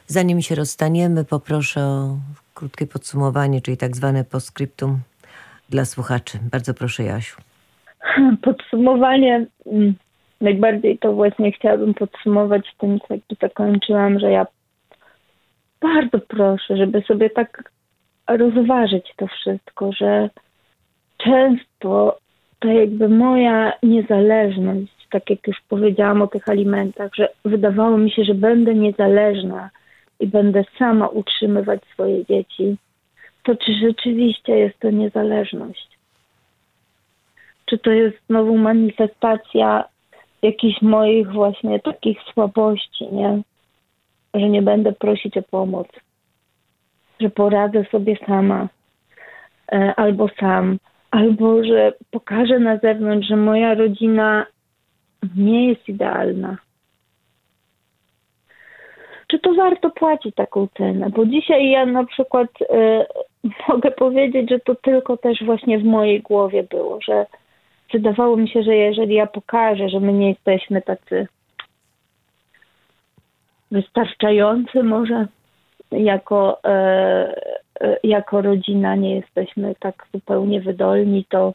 Zanim się rozstaniemy, poproszę o krótkie podsumowanie, czyli tak zwane postscriptum dla słuchaczy. Bardzo proszę, Jasiu. Podsumowanie, najbardziej to właśnie chciałabym podsumować tym, co jakby zakończyłam, że ja bardzo proszę, żeby sobie tak rozważyć to wszystko, że często to jakby moja niezależność, tak jak już powiedziałam o tych alimentach, że wydawało mi się, że będę niezależna i będę sama utrzymywać swoje dzieci, to czy rzeczywiście jest to niezależność? Czy to jest znowu manifestacja jakichś moich właśnie takich słabości, nie? Że nie będę prosić o pomoc, że poradzę sobie sama, albo sam, albo że pokażę na zewnątrz, że moja rodzina nie jest idealna. Czy to warto płacić taką cenę? Bo dzisiaj ja na przykład mogę powiedzieć, że to tylko też właśnie w mojej głowie było, że wydawało mi się, że jeżeli ja pokażę, że my nie jesteśmy tacy wystarczający może jako rodzina, nie jesteśmy tak zupełnie wydolni, to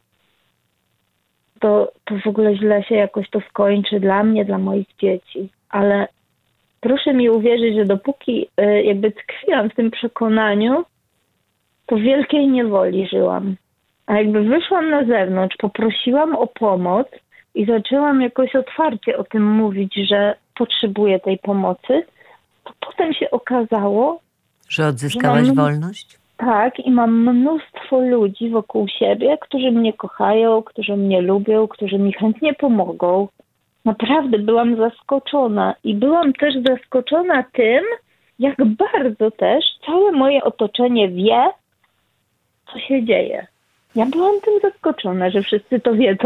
w ogóle źle się jakoś to skończy dla mnie, dla moich dzieci. Ale proszę mi uwierzyć, że dopóki jakby tkwiłam w tym przekonaniu, to w wielkiej niewoli żyłam. A jakby wyszłam na zewnątrz, poprosiłam o pomoc i zaczęłam jakoś otwarcie o tym mówić, że potrzebuję tej pomocy, to potem się okazało, że odzyskałaś wolność? Tak, i mam mnóstwo ludzi wokół siebie, którzy mnie kochają, którzy mnie lubią, którzy mi chętnie pomogą. Naprawdę byłam zaskoczona i byłam też zaskoczona tym, jak bardzo też całe moje otoczenie wie, co się dzieje. Ja byłam tym zaskoczona, że wszyscy to wiedzą.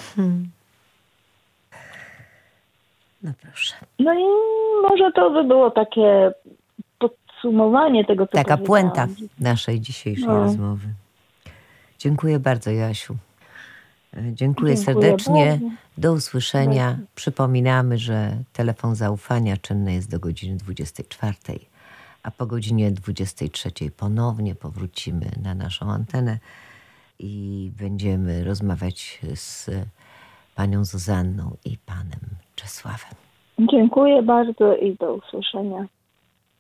No proszę. No i może to by było takie podsumowanie tego, co Taka powiedziałam. puenta naszej dzisiejszej rozmowy. Dziękuję bardzo, Jasiu. Dziękuję serdecznie. Bardzo. Do usłyszenia. Przypominamy, że telefon zaufania czynny jest do godziny 24, a po godzinie 23 ponownie powrócimy na naszą antenę i będziemy rozmawiać z panią Zuzanną i panem Czesławem. Dziękuję bardzo i do usłyszenia.